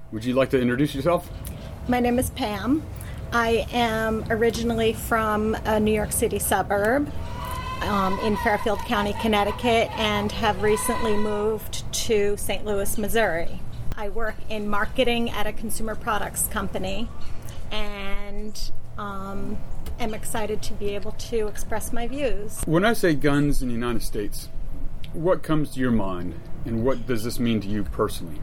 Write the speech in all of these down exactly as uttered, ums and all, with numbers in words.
Would you like to introduce yourself? My name is Pam. I am originally from a New York City suburb um, in Fairfield County, Connecticut, and have recently moved to Saint Louis, Missouri. I work in marketing at a consumer products company, and um, am excited to be able to express my views. When I say guns in the United States, what comes to your mind, and what does this mean to you personally?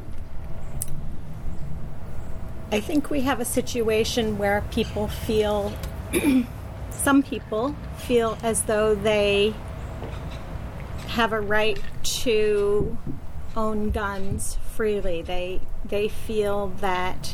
I think we have a situation where people feel, some people feel as though they have a right to own guns freely. They they feel that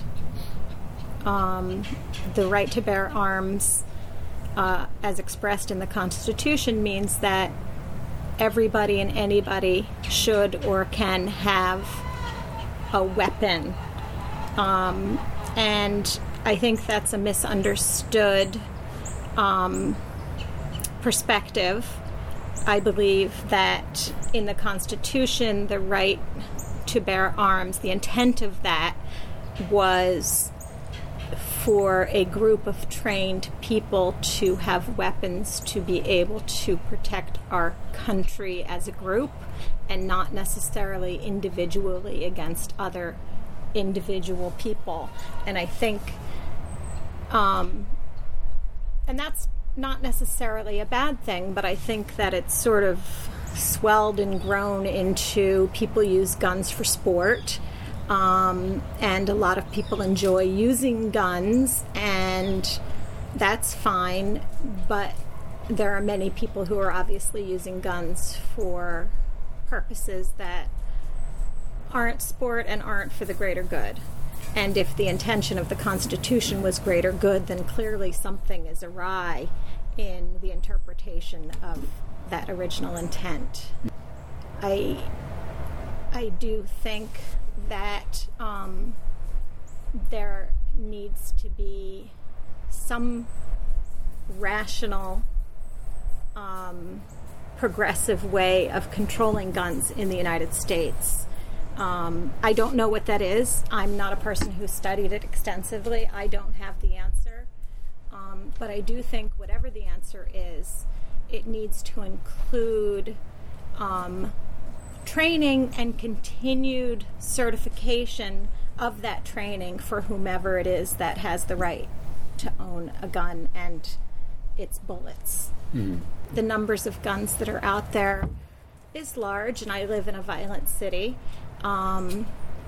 um, the right to bear arms, uh, as expressed in the Constitution, means that everybody and anybody should or can have a weapon. Um, and I think that's a misunderstood um, perspective. I believe that in the Constitution, the right to bear arms, the intent of that was for a group of trained people to have weapons to be able to protect our country as a group, and not necessarily individually against other individual people. And I think um, and that's not necessarily a bad thing, but I think that it's sort of swelled and grown into people use guns for sport, um, and a lot of people enjoy using guns, and that's fine, but there are many people who are obviously using guns for purposes that aren't sport and aren't for the greater good. And if the intention of the Constitution was greater good, then clearly something is awry in the interpretation of that original intent. I I do think that um, there needs to be some rational, um, progressive way of controlling guns in the United States. Um, I don't know what that is. I'm not a person who studied it extensively. I don't have the answer. Um, but I do think whatever the answer is, it needs to include um, training and continued certification of that training for whomever it is that has the right to own a gun and its bullets. Mm-hmm. The numbers of guns that are out there is large, and I live in a violent city. Um,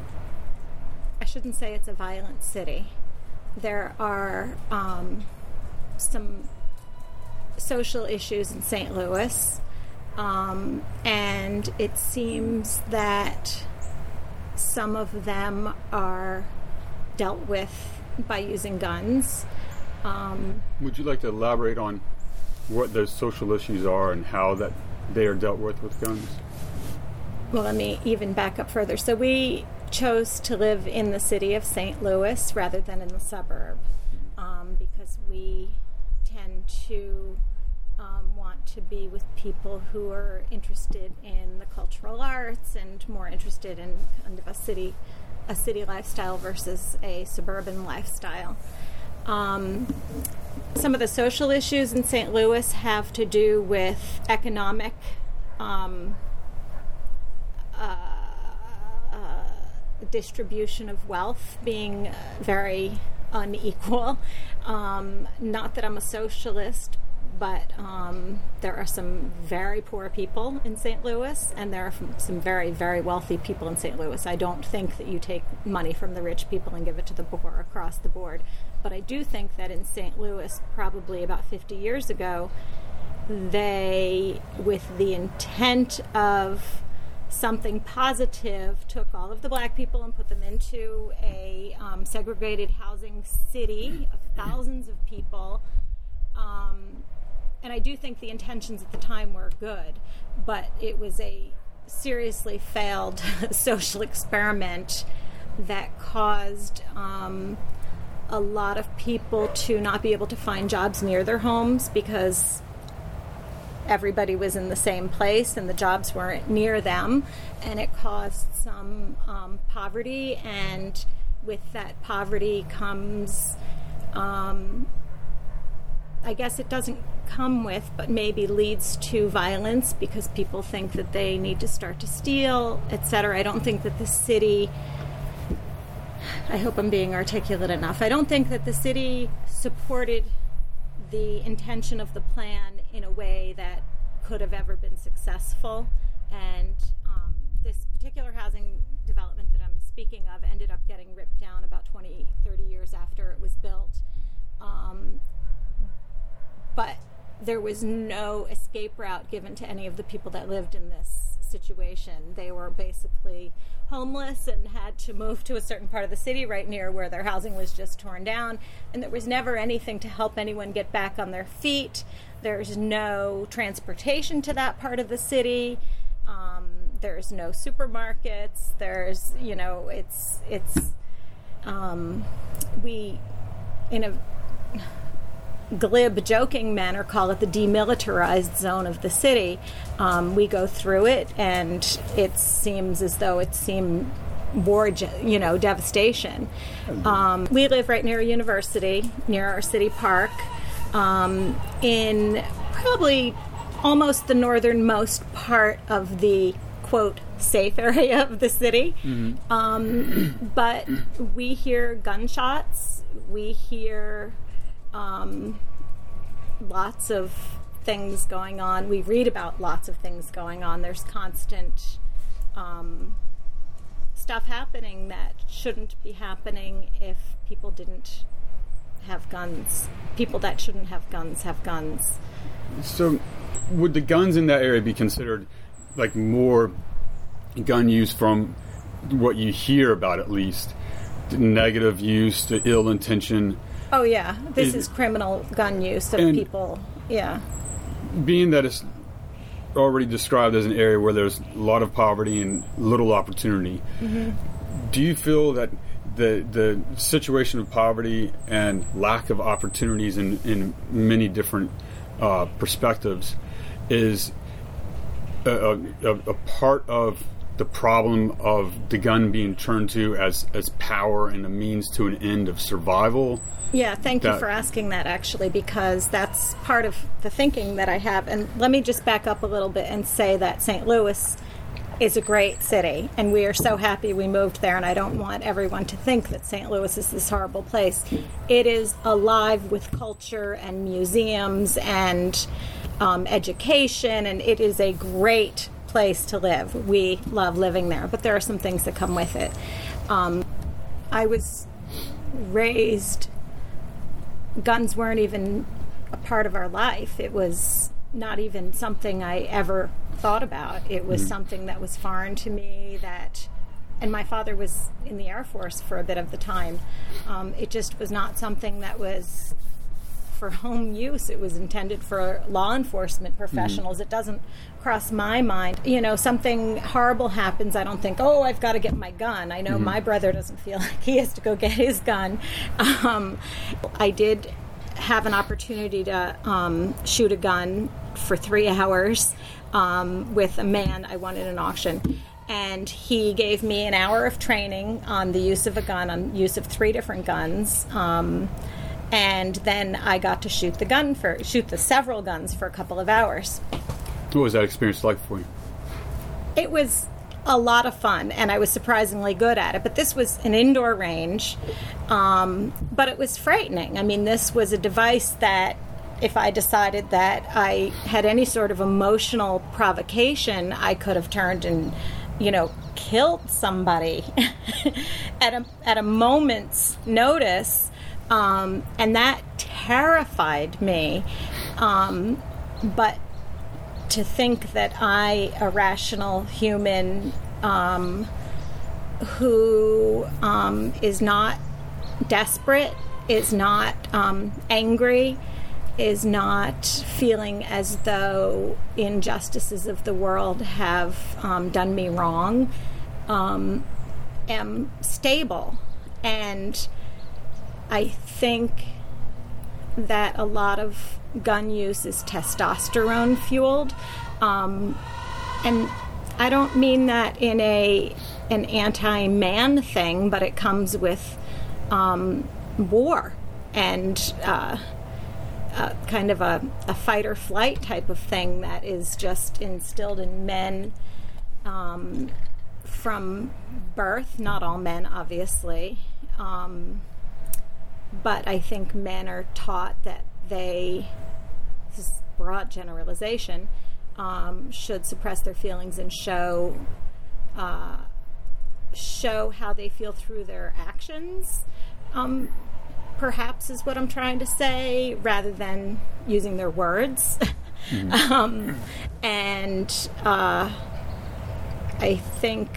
I shouldn't say it's a violent city. There are um, some social issues in Saint Louis, um, and it seems that some of them are dealt with by using guns. Um, Would you like to elaborate on what those social issues are and how that they are dealt with with guns? Well, let me even back up further. So we chose to live in the city of Saint Louis rather than in the suburb, um, because we tend to um, want to be with people who are interested in the cultural arts and more interested in kind of a city, a city lifestyle versus a suburban lifestyle. Um, some of the social issues in Saint Louis have to do with economic um, uh, uh, distribution of wealth being very unequal. Um, not that I'm a socialist, but um, there are some very poor people in Saint Louis, and there are some very, very wealthy people in Saint Louis. I don't think that you take money from the rich people and give it to the poor across the board. But I do think that in Saint Louis, probably about fifty years ago, they, with the intent of something positive, took all of the black people and put them into a um, segregated housing city of thousands of people. Um, and I do think the intentions at the time were good, but it was a seriously failed social experiment that caused um, a lot of people to not be able to find jobs near their homes because everybody was in the same place and the jobs weren't near them, and it caused some um, poverty and with that poverty comes, um, I guess it doesn't come with, but maybe leads to violence because people think that they need to start to steal, et cetera. I don't think that the city, I hope I'm being articulate enough, I don't think that the city supported the intention of the plan in a way that could have ever been successful. And um, this particular housing development that I'm speaking of ended up getting ripped down about twenty, thirty years after it was built. Um, but there was no escape route given to any of the people that lived in this situation. They were basically homeless and had to move to a certain part of the city right near where their housing was just torn down, and there was never anything to help anyone get back on their feet. There's no transportation to that part of the city. Um, there's no supermarkets. There's, you know, it's, it's, um, we, in a glib, joking manner, call it the demilitarized zone of the city. Um, we go through it, and it seems as though it's seen war, you know, devastation. Um, we live right near a university, near our city park, um, in probably almost the northernmost part of the, quote, safe area of the city. Mm-hmm. Um, but we hear gunshots. We hear Um, lots of things going on. We read about lots of things going on. There's constant um, stuff happening that shouldn't be happening if people didn't have guns. People that shouldn't have guns have guns. So would the guns in that area be considered like more gun use from what you hear about, at least? The negative use, the ill intention? Oh, yeah. This it, is criminal gun use of people. Yeah. Being that it's already described as an area where there's a lot of poverty and little opportunity, mm-hmm. do you feel that the the situation of poverty and lack of opportunities in, in many different uh, perspectives is a, a, a part of the problem of the gun being turned to as, as power and a means to an end of survival? Yeah, thank that, you for asking that, actually, because that's part of the thinking that I have. And let me just back up a little bit and say that Saint Louis is a great city, and we are so happy we moved there, and I don't want everyone to think that Saint Louis is this horrible place. It is alive with culture and museums and um, education, and it is a great place to live. We love living there, but there are some things that come with it. Um, I was raised, guns weren't even a part of our life. It was not even something I ever thought about. It was mm-hmm. something that was foreign to me, that, and my father was in the Air Force for a bit of the time. Um, it just was not something that was for home use. It was intended for law enforcement professionals. Mm-hmm. It doesn't cross my mind. You know, something horrible happens, I don't think, oh, I've got to get my gun. I know mm-hmm. my brother doesn't feel like he has to go get his gun. Um, I did have an opportunity to um, shoot a gun for three hours um, with a man I won at an auction. And he gave me an hour of training on the use of a gun, on use of three different guns. Um, and then I got to shoot the gun for, shoot the several guns for a couple of hours. What was that experience like for you? It was a lot of fun, and I was surprisingly good at it. But this was an indoor range, um, but it was frightening. I mean, this was a device that if I decided that I had any sort of emotional provocation, I could have turned and, you know, killed somebody at a at a moment's notice, um, and that terrified me. Um, but to think that I, a rational human um, who um, is not desperate, is not um, angry, is not feeling as though injustices of the world have um, done me wrong, um, am stable. And I think that a lot of gun use is testosterone fueled. Um, and I don't mean that in a an anti-man thing, but it comes with um, war and uh, uh, kind of a, a fight or flight type of thing that is just instilled in men um, from birth. Not all men, obviously, um, but I think men are taught that they, this is broad generalization, um, should suppress their feelings and show uh, show how they feel through their actions, um, perhaps is what I'm trying to say, rather than using their words. Mm-hmm. um, and uh, I think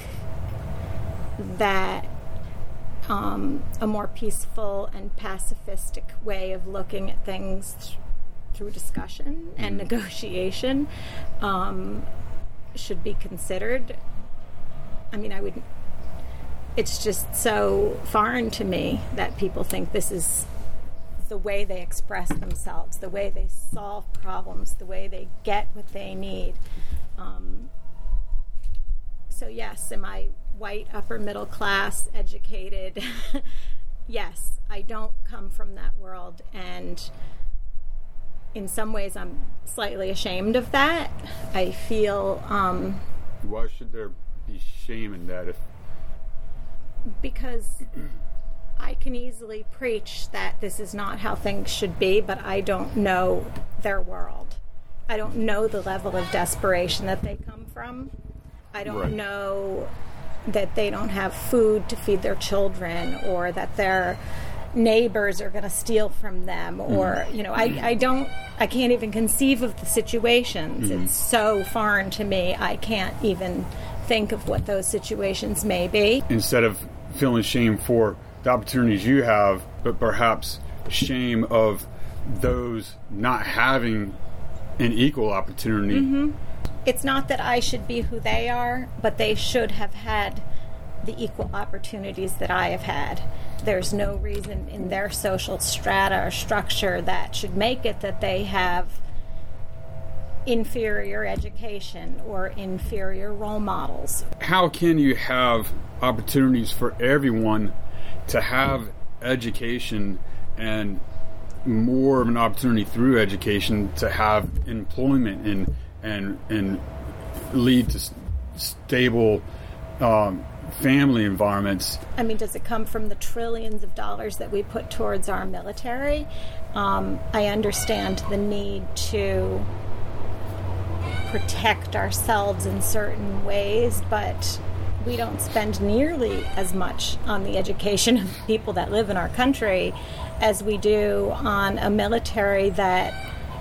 that um, a more peaceful and pacifistic way of looking at things th- through discussion and mm-hmm. negotiation um, should be considered. I mean, I would... It's just so foreign to me that people think this is the way they express themselves, the way they solve problems, the way they get what they need. Um, so yes, am I white, upper middle class, educated? Yes, I don't come from that world, and in some ways I'm slightly ashamed of that. I feel... Um, Why should there be shame in that if... Because I can easily preach that this is not how things should be, but I don't know their world. I don't know the level of desperation that they come from. I don't right. know that they don't have food to feed their children, or that their neighbors are going to steal from them, or, mm. you know, I, I don't, I can't even conceive of the situations. Mm. It's so foreign to me, I can't even think of what those situations may be. Instead of feeling shame for the opportunities you have, but perhaps shame of those not having an equal opportunity. Mm-hmm. It's not that I should be who they are, but they should have had the equal opportunities that I have had. There's no reason in their social strata or structure that should make it that they have inferior education or inferior role models. How can you have opportunities for everyone to have education and more of an opportunity through education to have employment and and and lead to stable um, family environments? I mean, does it come from the trillions of dollars that we put towards our military? Um, I understand the need to protect ourselves in certain ways, but we don't spend nearly as much on the education of people that live in our country as we do on a military that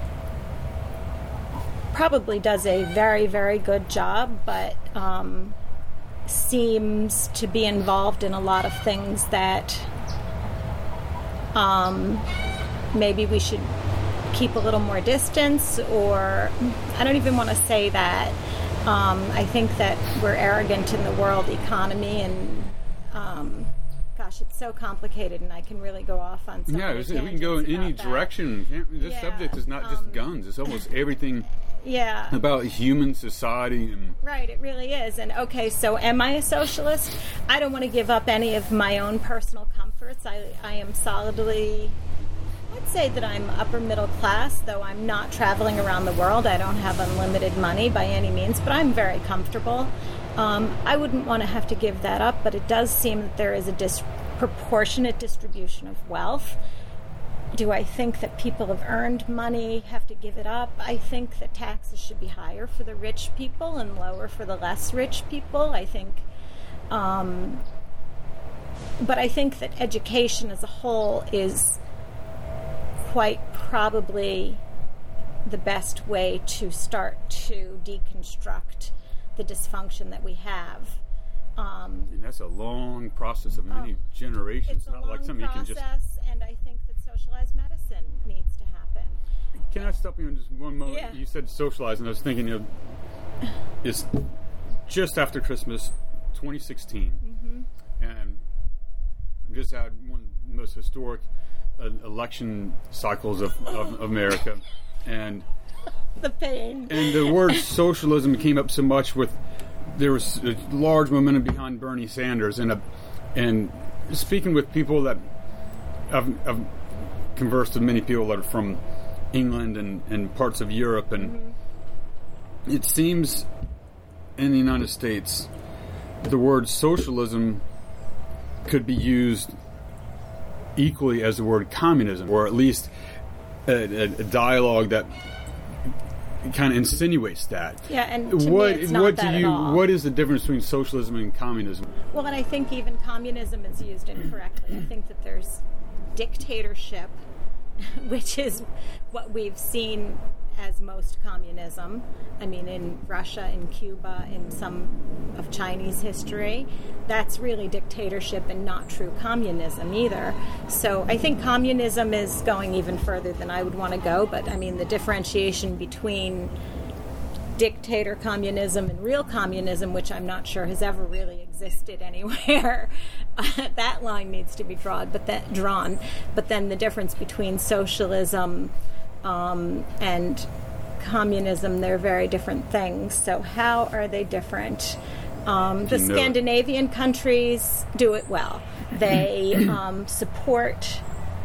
probably does a very, very good job, but um, seems to be involved in a lot of things that um, maybe we should keep a little more distance, or I don't even want to say that. Um, I think that we're arrogant in the world economy, and um, gosh, it's so complicated, and I can really go off on some. Yeah, we can go in any that. direction. This yeah, subject is not just um, guns; it's almost everything. Yeah, about human society. And right, it really is. And okay, so am I a socialist? I don't want to give up any of my own personal comforts. I, I am solidly. I'd say that I'm upper middle class, though I'm not traveling around the world. I don't have unlimited money by any means, but I'm very comfortable. Um, I wouldn't want to have to give that up, but it does seem that there is a disproportionate distribution of wealth. Do I think that people have earned money have to give it up? I think that taxes should be higher for the rich people and lower for the less rich people. I think, um, but I think that education as a whole is quite probably the best way to start to deconstruct the dysfunction that we have. Um, and that's a long process of many oh, generations. It's a not long like something process, you can just. And I think that socialized medicine needs to happen. Can I stop you in just one moment? Yeah. You said socialized, and I was thinking, you know, it's just after Christmas, twenty sixteen, mm-hmm. and we just had one of the most historic uh, election cycles of, of America, and the pain. And the word socialism came up so much with there was a large momentum behind Bernie Sanders, and a, and speaking with people that I've, I've conversed with many people that are from England and, and parts of Europe, and mm-hmm. it seems in the United States the word socialism could be used equally as the word communism, or at least a, a, a dialogue that kind of insinuates that. Yeah, and to what me it's not what that do you at all. what is the difference between socialism and communism? Well, and I think even communism is used incorrectly. I think that there's dictatorship, which is what we've seen as most communism. I mean, in Russia, in Cuba, in some of Chinese history, that's really dictatorship and not true communism either. So I think communism is going even further than I would want to go, but I mean, the differentiation between dictator communism and real communism, which I'm not sure has ever really existed anywhere, uh, that line needs to be drawn, but that drawn. But then the difference between socialism Um, and communism, they're very different things. So how are they different? Um, the Scandinavian countries do it well. They um, support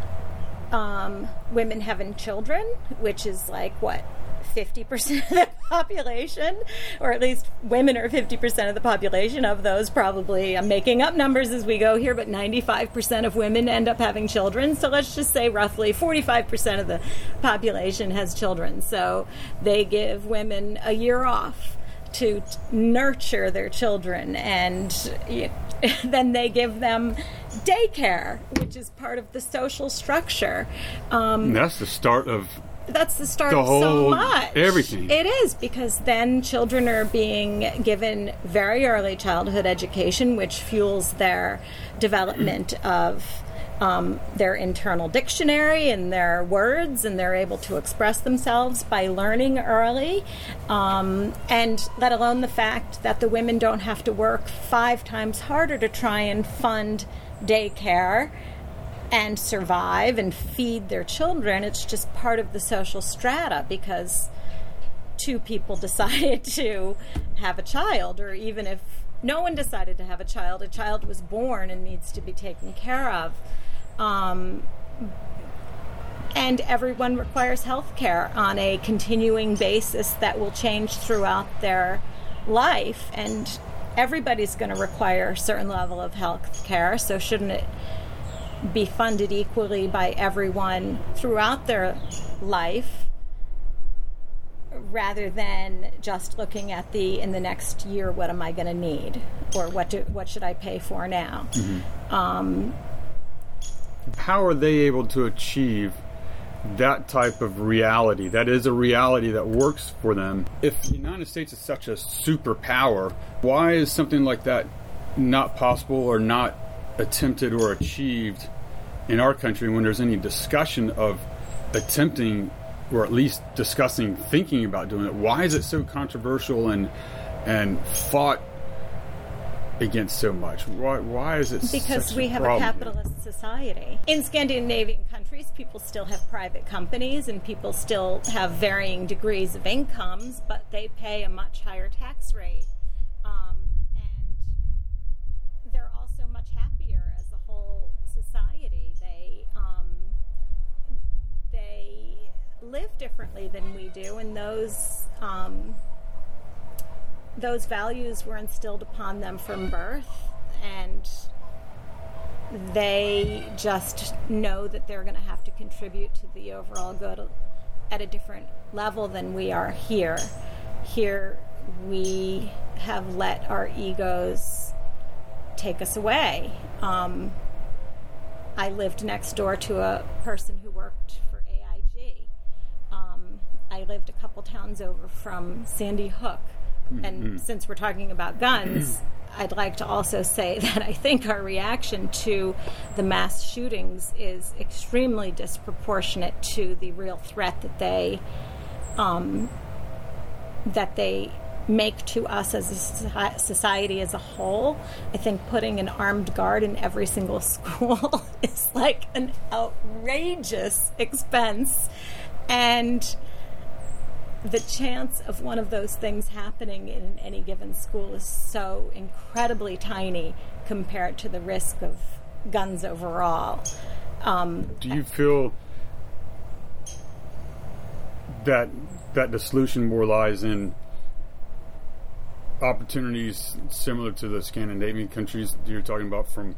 um, women having children, which is like, what, fifty percent of the population? Or at least women are fifty percent of the population. Of those, probably, I'm making up numbers as we go here, but ninety-five percent of women end up having children. So let's just say roughly forty-five percent of the population has children. So they give women a year off to t- nurture their children, and you know, then they give them daycare, which is part of the social structure. Um, That's the start of That's the start the of whole, so much. Everything. It is, because then children are being given very early childhood education, which fuels their development of um, their internal dictionary and their words, and they're able to express themselves by learning early. Um, and let alone the fact that the women don't have to work five times harder to try and fund daycare and survive and feed their children. It's just part of the social strata, because two people decided to have a child, or even if no one decided to have a child, a child was born and needs to be taken care of. Um, and everyone requires health care on a continuing basis that will change throughout their life, and everybody's going to require a certain level of health care, so shouldn't it be funded equally by everyone throughout their life, rather than just looking at the, in the next year, what am I going to need, or what do, what should I pay for now? Mm-hmm. Um, How are they able to achieve that type of reality? That is a reality that works for them. If the United States is such a superpower, why is something like that not possible or not attempted or achieved in our country, when there's any discussion of attempting, or at least discussing thinking about doing it? Why is it so controversial and and fought against so much? Why why is it because such we a have problem? a capitalist society. In Scandinavian countries, people still have private companies, and people still have varying degrees of incomes, but they pay a much higher tax rate. Um, they're also much happier as a whole society. They um, they live differently than we do, and those um, those values were instilled upon them from birth, and they just know that they're going to have to contribute to the overall good at a different level than we are here. Here, we have let our egos take us away. Um, I lived next door to a person who worked for A I G. Um, I lived a couple towns over from Sandy Hook. Mm-hmm. And since we're talking about guns, I'd like to also say that I think our reaction to the mass shootings is extremely disproportionate to the real threat that they um, that they make to us as a society as a whole. I think putting an armed guard in every single school is like an outrageous expense, and the chance of one of those things happening in any given school is so incredibly tiny compared to the risk of guns overall. Um, Do you feel that that the solution more lies in opportunities similar to the Scandinavian countries you're talking about, from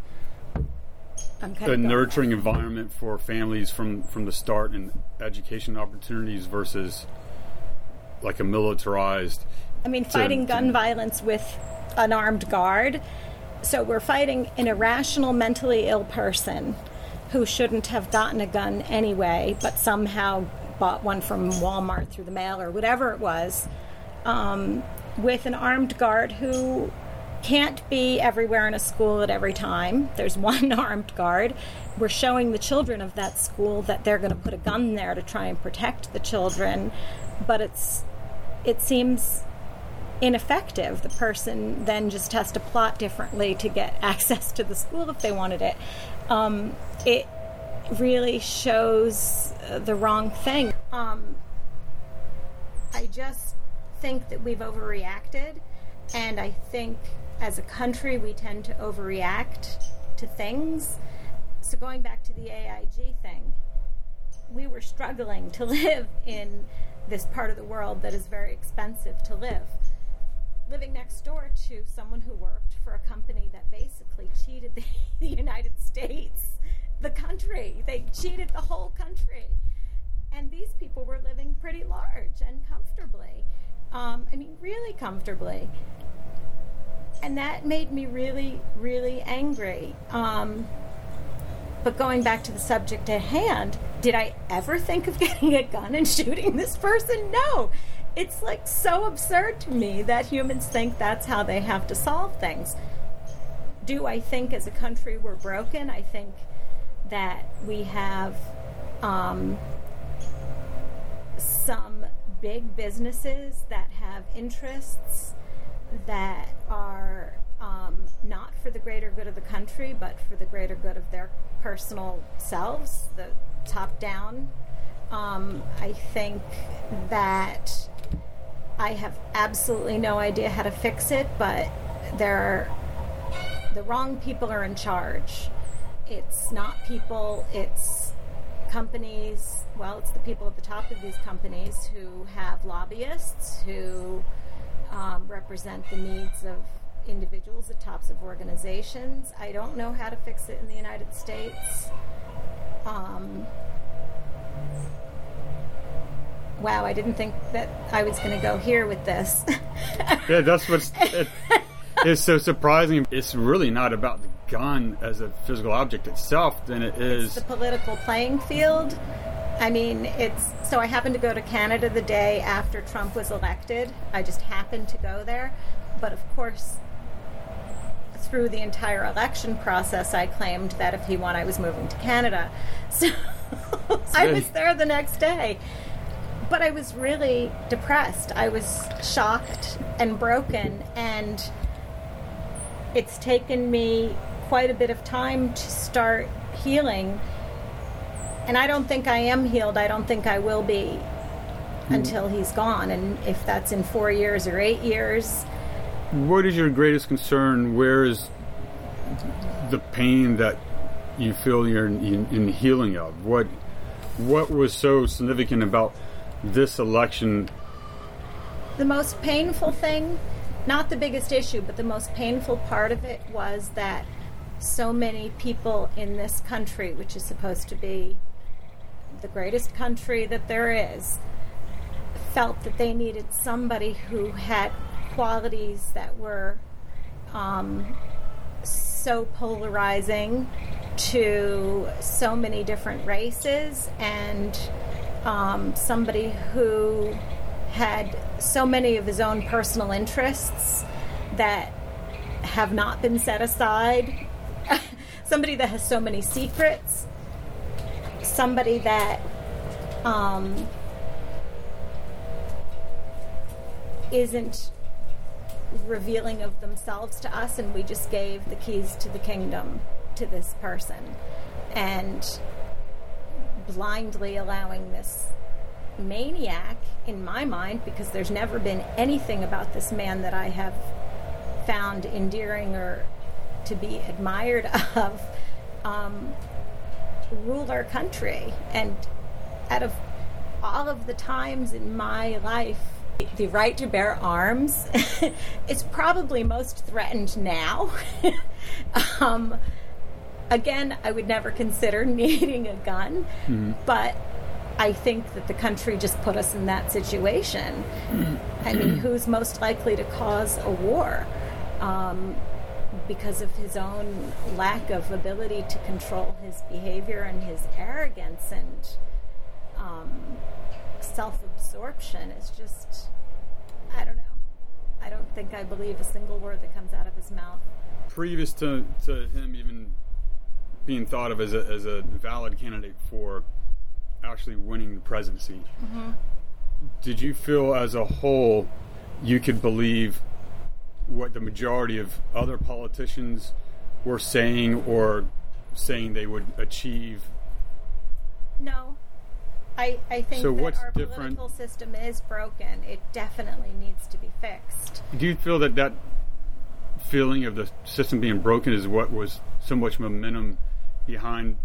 a nurturing environment for families from, from the start, and education opportunities versus like a militarized... I mean, fighting to, gun to, violence with an armed guard. So we're fighting an irrational, mentally ill person who shouldn't have gotten a gun anyway, but somehow bought one from Walmart through the mail or whatever it was, um, with an armed guard who can't be everywhere in a school at every time. There's one armed guard. We're showing the children of that school that they're going to put a gun there to try and protect the children, but it's it seems ineffective. The person then just has to plot differently to get access to the school if they wanted it. Um, it really shows the wrong thing. Um, I just think that we've overreacted, and I think as a country we tend to overreact to things. So going back to the A I G thing, we were struggling to live in this part of the world that is very expensive to live. Living next door to someone who worked for a company that basically cheated the, the United States, the country. They cheated the whole country. And these people were living pretty large and comfortably. Um, I mean, really comfortably. And that made me really, really angry. Um, but going back to the subject at hand, did I ever think of getting a gun and shooting this person? No. It's like so absurd to me that humans think that's how they have to solve things. Do I think as a country we're broken? I think that we have um, some big businesses that have interests that are um, not for the greater good of the country, but for the greater good of their personal selves, the top down. Um, I think that I have absolutely no idea how to fix it, but there are, the wrong people are in charge. It's not people, it's companies. Well, it's the people at the top of these companies who have lobbyists who um, represent the needs of individuals at tops of organizations. I don't know how to fix it in the United States. Um, wow, I didn't think that I was going to go here with this. Yeah, that's what's it, it's so surprising. It's really not about the gun as a physical object itself than it is it's the political playing field. I mean, it's so I happened to go to Canada the day after Trump was elected. I just happened to go there. But of course, through the entire election process, I claimed that if he won, I was moving to Canada. So I was there the next day. But I was really depressed. I was shocked and broken, and it's taken me quite a bit of time to start healing. And I don't think I am healed. I don't think I will be hmm. until he's gone. And if that's in four years or eight years. What is your greatest concern? Where is the pain that you feel you're in, in healing of? What What was so significant about this election? The most painful thing, not the biggest issue, but the most painful part of it was that so many people in this country, which is supposed to be the greatest country that there is, felt that they needed somebody who had qualities that were um, so polarizing to so many different races, and um, somebody who had so many of his own personal interests that have not been set aside, somebody that has so many secrets, somebody that um, isn't revealing of themselves to us, and we just gave the keys to the kingdom to this person, and blindly allowing this maniac in my mind, because there's never been anything about this man that I have found endearing or to be admired of, um, rule our country. And out of all of the times in my life, the right to bear arms is probably most threatened now. um, again, I would never consider needing a gun, mm-hmm. but I think that the country just put us in that situation. Mm-hmm. I mean, who's most likely to cause a war? Um, because of his own lack of ability to control his behavior and his arrogance and um, self-absorption is just, I don't know. I don't think I believe a single word that comes out of his mouth. Previous to, to him even being thought of as a, as a valid candidate for actually winning the presidency, mm-hmm. did you feel as a whole you could believe what the majority of other politicians were saying or saying they would achieve? No. I, I think so that what's our different? Political system is broken. It definitely needs to be fixed. Do you feel that that feeling of the system being broken is what was so much momentum behind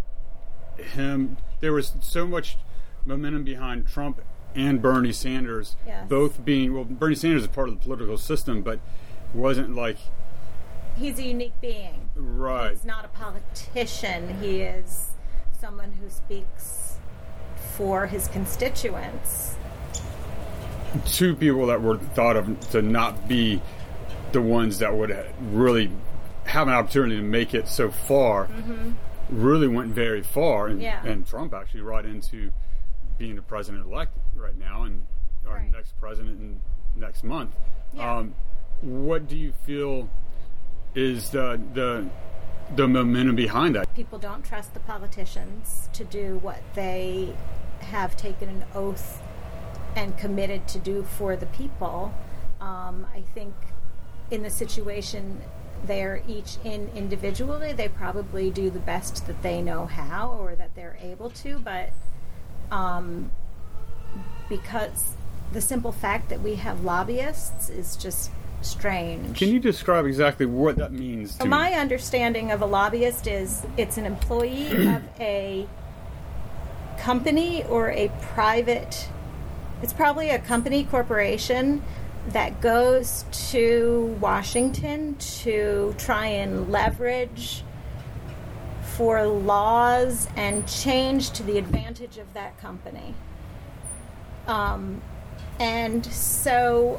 him? There was so much momentum behind Trump and Bernie Sanders, yes. both being, well, Bernie Sanders is part of the political system, but wasn't like... He's a unique being. Right. He's not a politician. He is someone who speaks for his constituents. Two people that were thought of to not be the ones that would really have an opportunity to make it so far, mm-hmm. really went very far, and, yeah. and Trump actually right into being the president-elect right now, and our right. next president in next month. Yeah. Um, what do you feel is the the the momentum behind that? People don't trust the politicians to do what they have taken an oath and committed to do for the people. Um, I think in the situation they're each in individually, they probably do the best that they know how or that they're able to, but um, because the simple fact that we have lobbyists is just strange. Can you describe exactly what that means to My me? understanding of a lobbyist is it's an employee of a company or a private, it's probably a company corporation that goes to Washington to try and leverage for laws and change to the advantage of that company. Um, and so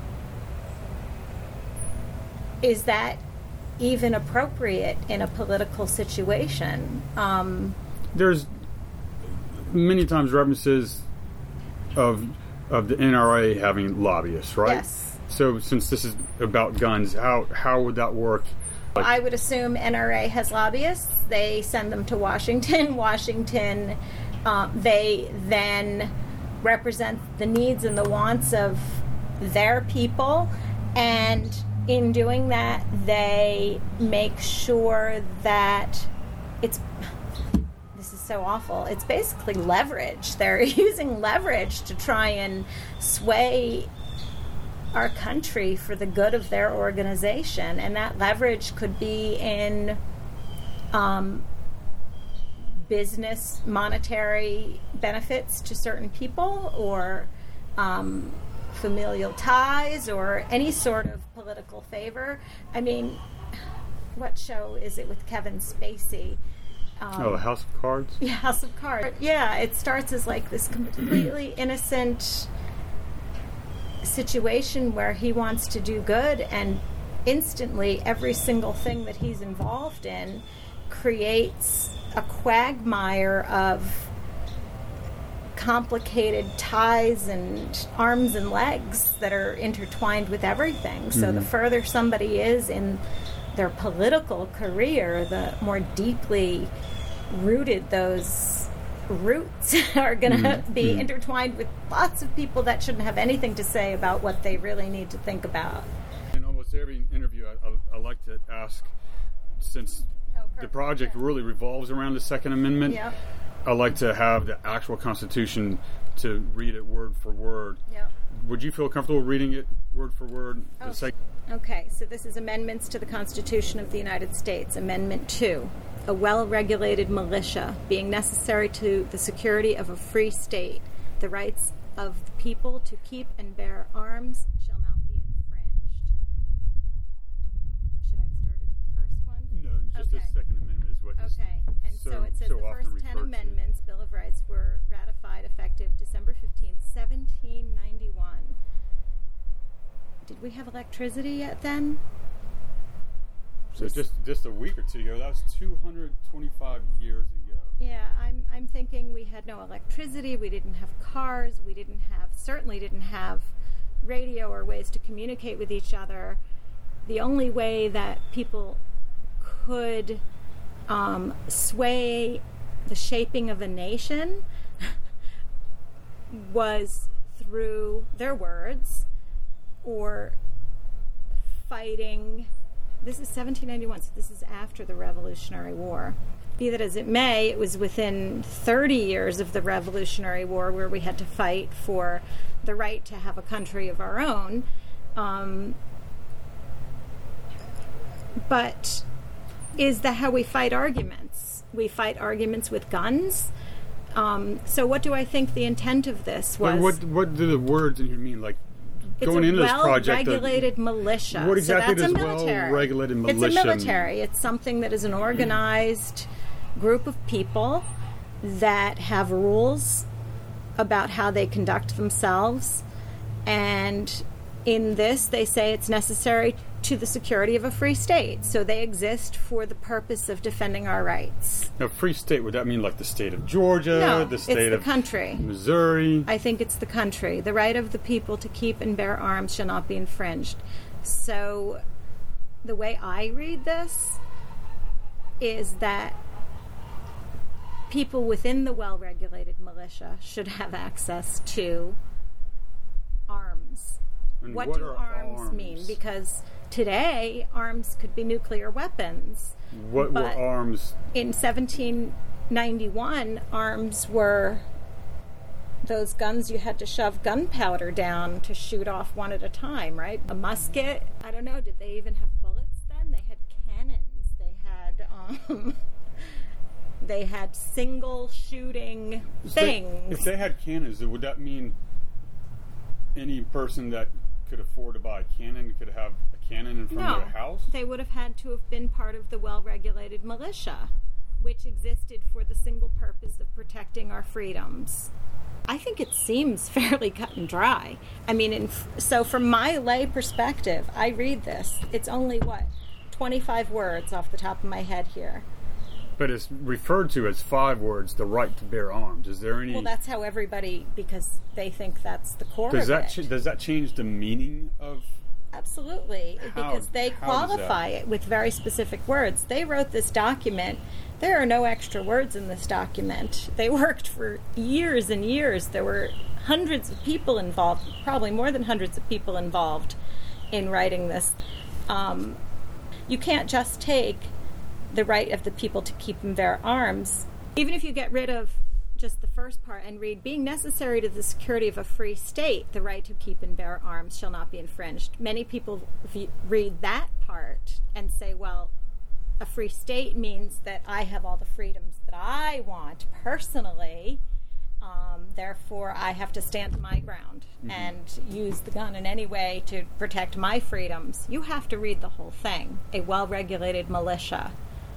is that even appropriate in a political situation? Um, There's many times references of of the N R A having lobbyists, right? Yes. So since this is about guns, how how would that work? Like, I would assume N R A has lobbyists. They send them to Washington. Washington, um, they then represent the needs and the wants of their people, and in doing that, they make sure that it's, this is so awful, it's basically leverage. They're using leverage to try and sway our country for the good of their organization. And that leverage could be in um, business, monetary benefits to certain people, or um, familial ties, or any sort of political favor. I mean, what show is it with Kevin Spacey? Um, oh, House of Cards? Yeah, House of Cards. Yeah, it starts as like this completely innocent situation where he wants to do good, and instantly every single thing that he's involved in creates a quagmire of complicated ties and arms and legs that are intertwined with everything. So mm-hmm. the further somebody is in their political career, the more deeply rooted those roots are going to mm-hmm. be mm-hmm. intertwined with lots of people that shouldn't have anything to say about what they really need to think about. In almost every interview, I, I, I like to ask, since oh, the project yeah. really revolves around the Second Amendment, yep. I like to have the actual Constitution to read it word for word. Yeah. Would you feel comfortable reading it word for word? Oh. Sec- Okay, so this is Amendments to the Constitution of the United States. Amendment two. A well-regulated militia being necessary to the security of a free state. The rights of the people to keep and bear arms shall not be infringed. Should I have started the first one? No, just Okay. the Second Amendment is what is Okay, and so, so- it says so the often first ten referred to. amendments, Bill of Rights, were ratified effective December fifteenth, seventeen ninety-one. Did we have electricity yet then? So just just a week or two ago, that was two hundred twenty-five years ago. Yeah, I'm I'm thinking we had no electricity, we didn't have cars, we didn't have certainly didn't have radio or ways to communicate with each other. The only way that people could um, sway the shaping of a nation was through their words or fighting. This is seventeen ninety-one, so this is after the Revolutionary War. Be that as it may, it was within thirty years of the Revolutionary War where we had to fight for the right to have a country of our own. Um, but is that how we fight arguments? We fight arguments with guns? Um, so what do I think the intent of this was? But what what do the words in here mean? Like It's going a into this project, uh, well-regulated militia. what exactly so that's does a military. well-regulated militia It's a mean? military. It's something that is an organized group of people that have rules about how they conduct themselves. And in this, they say it's necessary to the security of a free state. So they exist for the purpose of defending our rights. a free state? Would that mean like the state of Georgia, No, the it's state the of country. Missouri? I think it's the country. The right of the people to keep and bear arms shall not be infringed. So the way I read this is that people within the well-regulated militia should have access to arms. And What, what do are arms, arms? mean? Because today, arms could be nuclear weapons. What but- were arms? In seventeen ninety-one, arms were those guns you had to shove gunpowder down to shoot off one at a time, right? A musket. I don't know. Did they even have bullets then? They had cannons. They had um, they had single shooting If they- things. If they had cannons, would that mean any person that could afford to buy a cannon could have a cannon in front No, of their house? they would have had to have been part of the well-regulated militia, which existed for the single purpose of protecting our freedoms. I think it seems fairly cut and dry. I mean, in, so from my lay perspective, I read this. It's only, what, twenty-five words off the top of my head here. But it's referred to as five words, the right to bear arms. Is there any... Well, that's how everybody, because they think that's the core does of that it. ch- does that change the meaning of... Absolutely, How- because they how does qualify that- it with very specific words. They wrote this document. There are no extra words in this document. They worked for years and years. There were hundreds of people involved, probably more than hundreds of people involved in writing this. Um, you can't just take the right of the people to keep and bear arms. Even if you get rid of just the first part and read, being necessary to the security of a free state, the right to keep and bear arms shall not be infringed. Many people v- read that part and say, well, a free state means that I have all the freedoms that I want personally, um, therefore I have to stand my ground mm-hmm. and use the gun in any way to protect my freedoms. You have to read the whole thing. A well-regulated militia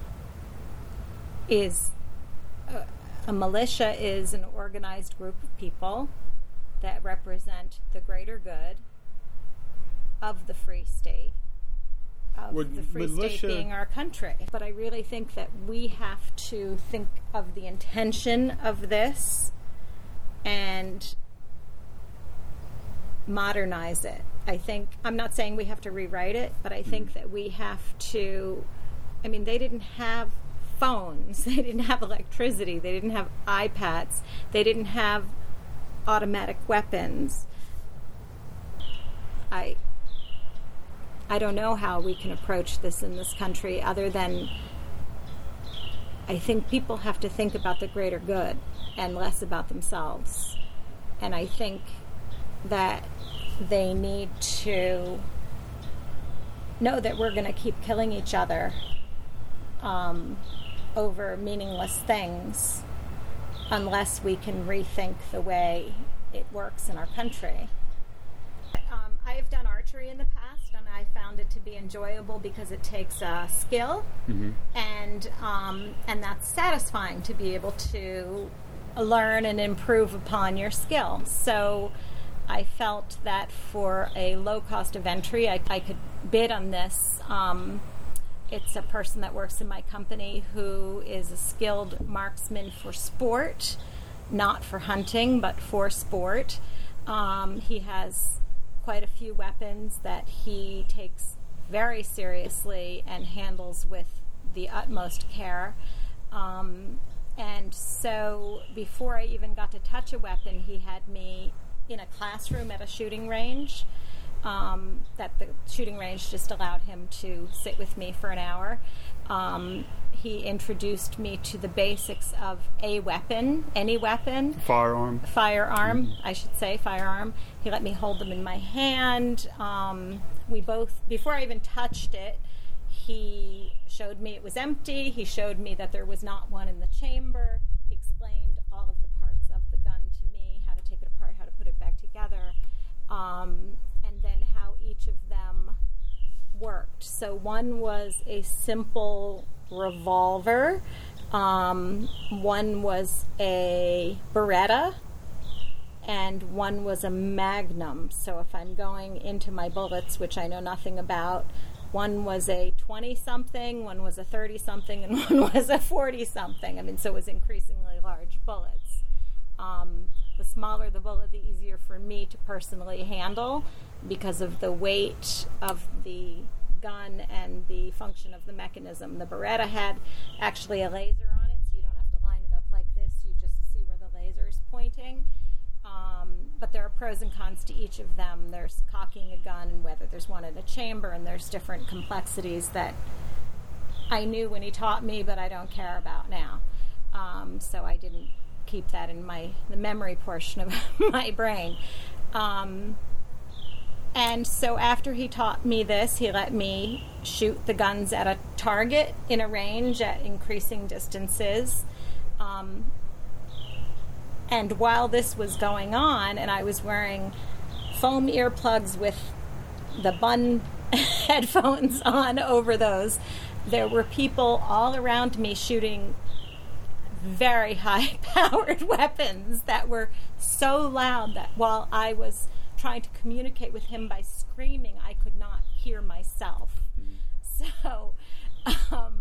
is... Uh, A militia is an organized group of people that represent the greater good of the free state, of Would the free militia- state being our country. But I really think that we have to think of the intention of this and modernize it. I think, I'm not saying we have to rewrite it, but I think that we have to, I mean, they didn't have phones, they didn't have electricity, they didn't have iPads, they didn't have automatic weapons. I I don't know how we can approach this in this country other than I think people have to think about the greater good and less about themselves. And I think that they need to know that we're going to keep killing each other um, over meaningless things unless we can rethink the way it works in our country. Um, I have done archery in the past, and I found it to be enjoyable because it takes uh, skill, mm-hmm. and um, and that's satisfying to be able to learn and improve upon your skill. So I felt that for a low cost of entry, I, I could bid on this. Um, it's a person that works in my company who is a skilled marksman for sport, not for hunting, but for sport. Um, he has quite a few weapons that he takes very seriously and handles with the utmost care. Um, and so before I even got to touch a weapon, he had me in a classroom at a shooting range. Um, that the shooting range just allowed him to sit with me for an hour. Um, he introduced me to the basics of a weapon, any weapon. Firearm. Firearm, mm-hmm. I should say, firearm. He let me hold them in my hand. Um, we both, before I even touched it, he showed me it was empty. He showed me that there was not one in the chamber. He explained all of the parts of the gun to me, how to take it apart, how to put it back together. Um, and then how each of them worked. So one was a simple revolver, um, one was a Beretta, and one was a Magnum. So if I'm going into my bullets, which I know nothing about, one was a twenty-something, one was a thirty-something, and one was a forty-something. I mean, so it was increasingly large bullets. Um, the smaller the bullet, the easier for me to personally handle because of the weight of the gun and the function of the mechanism. The Beretta had actually a laser on it, so you don't have to line it up like this. You just see where the laser is pointing. Um, but there are pros and cons to each of them. There's cocking a gun and whether there's one in a chamber, and there's different complexities that I knew when he taught me, but I don't care about now. Um, so I didn't keep that in my the memory portion of my brain. Um, and so after he taught me this, he let me shoot the guns at a target in a range at increasing distances. Um, and while this was going on, and I was wearing foam earplugs with the bun headphones on over those, there were people all around me shooting very high-powered weapons that were so loud that while I was trying to communicate with him by screaming, I could not hear myself. Mm-hmm. So, um,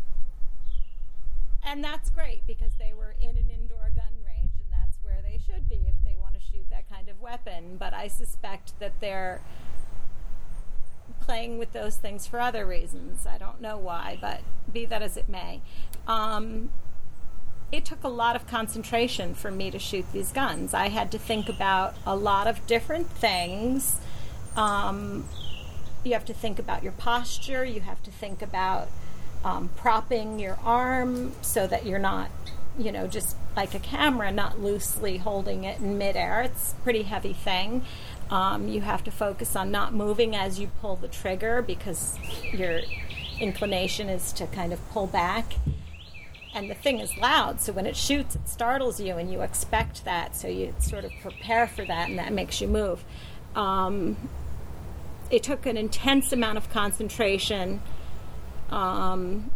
and that's great because they were in an indoor gun range, and that's where they should be if they want to shoot that kind of weapon. But I suspect that they're playing with those things for other reasons. I don't know why, but be that as it may. Um, It took a lot of concentration for me to shoot these guns. I had to think about a lot of different things. Um, you have to think about your posture. You have to think about um, propping your arm so that you're not, you know, just like a camera, not loosely holding it in midair. It's a pretty heavy thing. Um, you have to focus on not moving as you pull the trigger because your inclination is to kind of pull back. And the thing is loud, so when it shoots, it startles you, and you expect that, so you sort of prepare for that, and that makes you move. Um, it took an intense amount of concentration, um,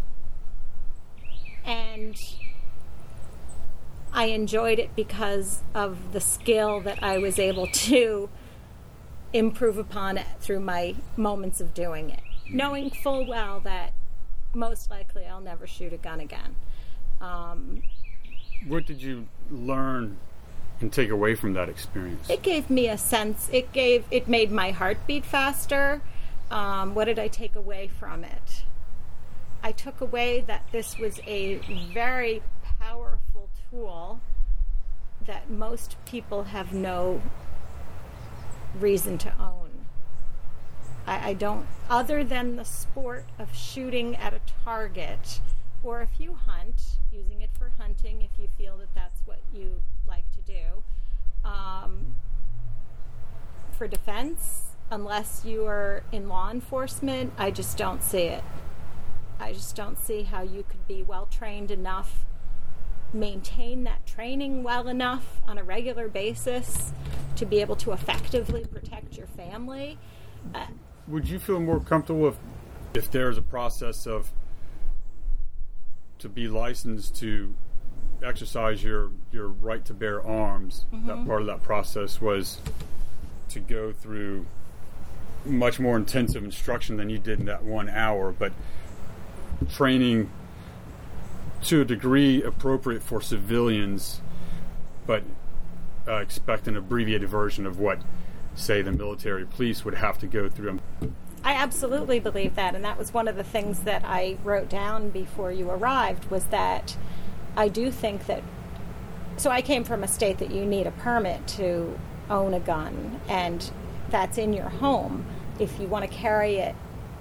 and I enjoyed it because of the skill that I was able to improve upon it through my moments of doing it, knowing full well that most likely I'll never shoot a gun again. Um, what did you learn and take away from that experience? It gave me a sense, it gave, it made my heart beat faster. Um, what did I take away from it? I took away that this was a very powerful tool that most people have no reason to own. I, I don't, other than the sport of shooting at a target, or if you hunt, using it for hunting if you feel that that's what you like to do. Um, for defense, unless you are in law enforcement, I just don't see it. I just don't see how you could be well trained enough, maintain that training well enough on a regular basis to be able to effectively protect your family. Uh, Would you feel more comfortable if, if there's a process of to be licensed to exercise your, your right to bear arms, mm-hmm. that part of that process was to go through much more intensive instruction than you did in that one hour, but training to a degree appropriate for civilians, but uh, expect an abbreviated version of what, say, the military police would have to go through. I absolutely believe that, and that was one of the things that I wrote down before you arrived, was that I do think that, so I came from a state that you need a permit to own a gun, and that's in your home. If you want to carry it,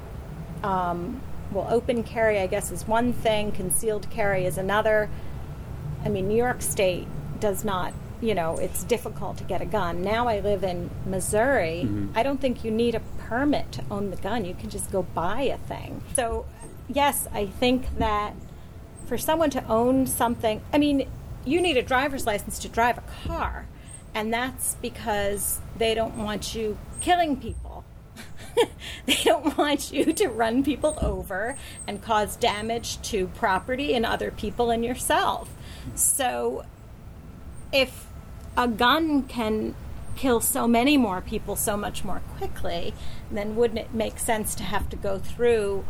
um, well, open carry, I guess, is one thing, concealed carry is another. I mean, New York State does not, you know, it's difficult to get a gun. Now I live in Missouri. Mm-hmm. I don't think you need a permit to own the gun. You can just go buy a thing. So, yes, I think that for someone to own something, I mean, you need a driver's license to drive a car, and that's because they don't want you killing people. They don't want you to run people over and cause damage to property and other people and yourself. So if a gun can kill so many more people so much more quickly, then wouldn't it make sense to have to go through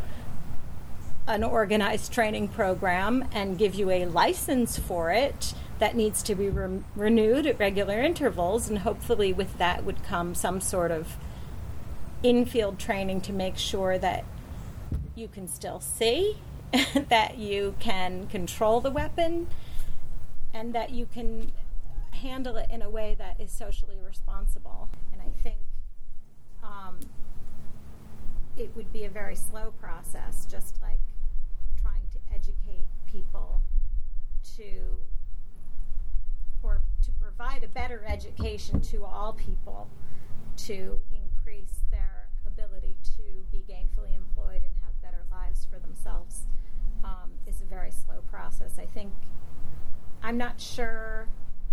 an organized training program and give you a license for it that needs to be re- renewed at regular intervals, and hopefully with that would come some sort of in-field training to make sure that you can still see, that you can control the weapon, and that you can handle it in a way that is socially responsible. And I think um, it would be a very slow process, just like trying to educate people to, or to provide a better education to all people to increase their ability to be gainfully employed and have better lives for themselves, um, is a very slow process. I think, I'm not sure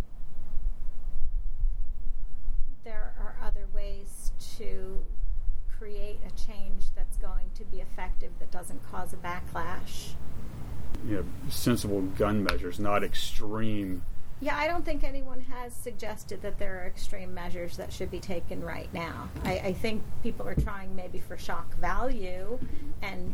there are other ways to create a change that's going to be effective that doesn't cause a backlash. You know, sensible gun measures, not extreme. Yeah, I don't think anyone has suggested that there are extreme measures that should be taken right now. I, I think people are trying maybe for shock value, and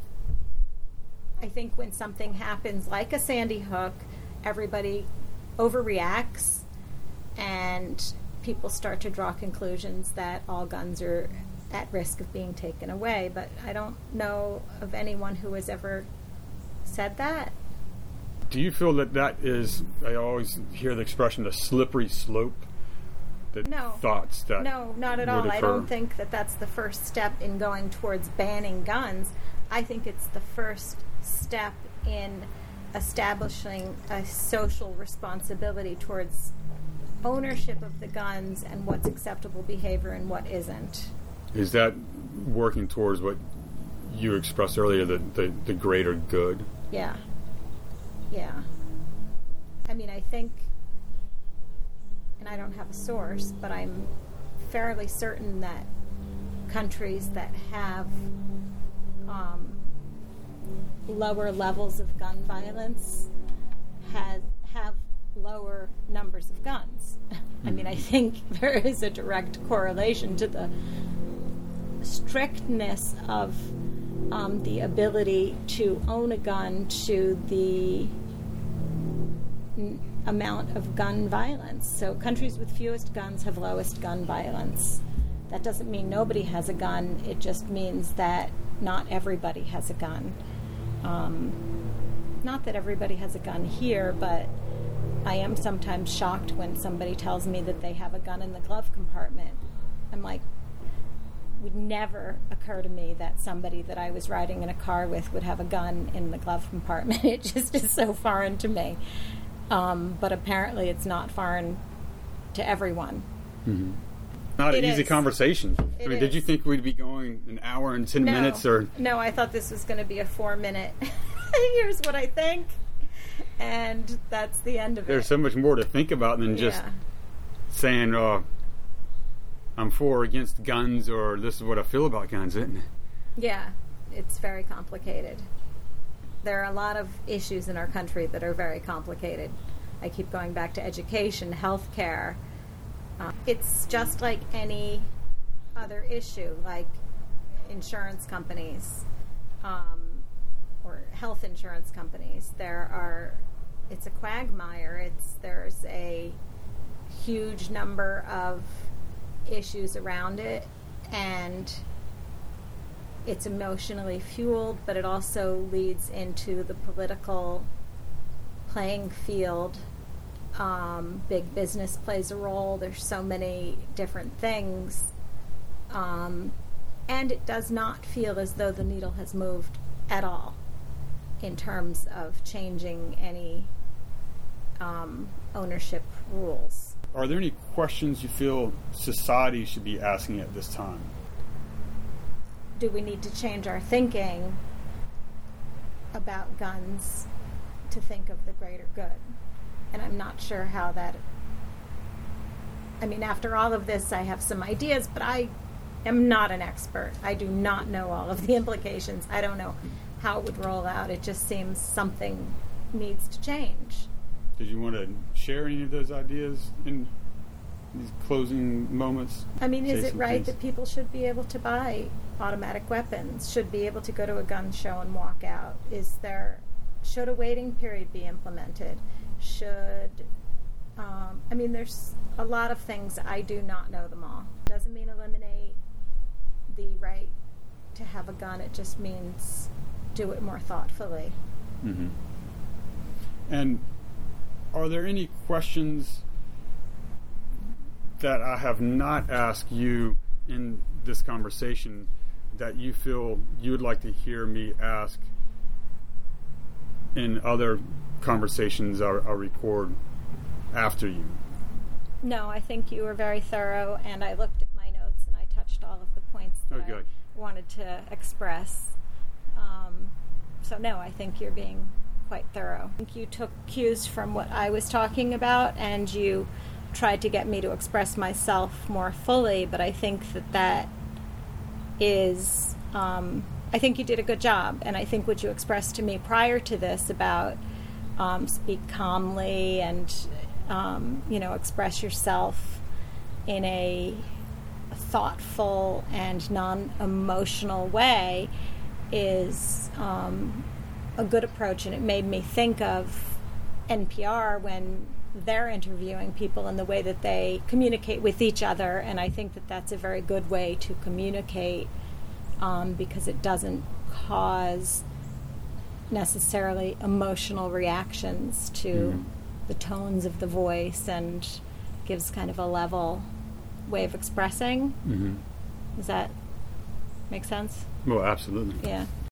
I think when something happens like a Sandy Hook, everybody overreacts and people start to draw conclusions that all guns are at risk of being taken away. But I don't know of anyone who has ever said that. Do you feel that that is, I always hear the expression, the slippery slope, that no. thoughts that No, not at all. occur? I don't think that that's the first step in going towards banning guns. I think it's the first step in establishing a social responsibility towards ownership of the guns and what's acceptable behavior and what isn't. Is that working towards what you expressed earlier, the, the, the greater good? Yeah. Yeah. I mean, I think, and I don't have a source, but I'm fairly certain that countries that have um, lower levels of gun violence has, have lower numbers of guns. I mean, I think there is a direct correlation to the strictness of um, the ability to own a gun to the n- amount of gun violence. So countries with fewest guns have lowest gun violence. That doesn't mean nobody has a gun. It just means that not everybody has a gun. Um, not that everybody has a gun here, but I am sometimes shocked when somebody tells me that they have a gun in the glove compartment. I'm like, would never occur to me that somebody that I was riding in a car with would have a gun in the glove compartment. It just is so foreign to me. Um, but apparently it's not foreign to everyone. Mm-hmm. Not It an easy is. conversation. It I mean, did you is. think we'd be going an hour and ten No. minutes? Or No, I thought this was going to be a four-minute, here's what I think, and that's the end of there's it. so much more to think about than just Yeah. saying, oh, I'm for or against guns, or this is what I feel about guns, isn't it? Yeah, it's very complicated. There are a lot of issues in our country that are very complicated. I keep going back to education, healthcare. Uh, it's just like any other issue, like insurance companies um, or health insurance companies. There are, it's a quagmire. It's there's a huge number of issues around it, and it's emotionally fueled, but it also leads into the political playing field. Um, big business plays a role. There's so many different things. Um, and it does not feel as though the needle has moved at all in terms of changing any um, ownership rules. Are there any questions you feel society should be asking at this time? Do we need to change our thinking about guns to think of the greater good? And I'm not sure how that... I mean, after all of this, I have some ideas, but I am not an expert. I do not know all of the implications. I don't know how it would roll out. It just seems something needs to change. Did you want to share any of those ideas in these closing moments? I mean, is Say it some right things? that people should be able to buy automatic weapons, should be able to go to a gun show and walk out? Is there... Should a waiting period be implemented? Should, um, I mean, there's a lot of things. I do not know them all. Doesn't mean eliminate the right to have a gun. It just means do it more thoughtfully. Mm-hmm. And are there any questions that I have not asked you in this conversation that you feel you would like to hear me ask in other conversations I'll, I'll record after you? No, I think you were very thorough, and I looked at my notes and I touched all of the points that Oh, good. I wanted to express. Um, so no, I think you're being quite thorough. I think you took cues from what I was talking about, and you tried to get me to express myself more fully, but I think that that is... Um, I think you did a good job, and I think what you expressed to me prior to this about um, speak calmly and um, you know, express yourself in a thoughtful and non-emotional way is um, a good approach, and it made me think of N P R when they're interviewing people and the way that they communicate with each other, and I think that that's a very good way to communicate. Um, because it doesn't cause necessarily emotional reactions to Mm-hmm. the tones of the voice, and gives kind of a level way of expressing. Mm-hmm. Does that make sense? Well, absolutely. Yeah.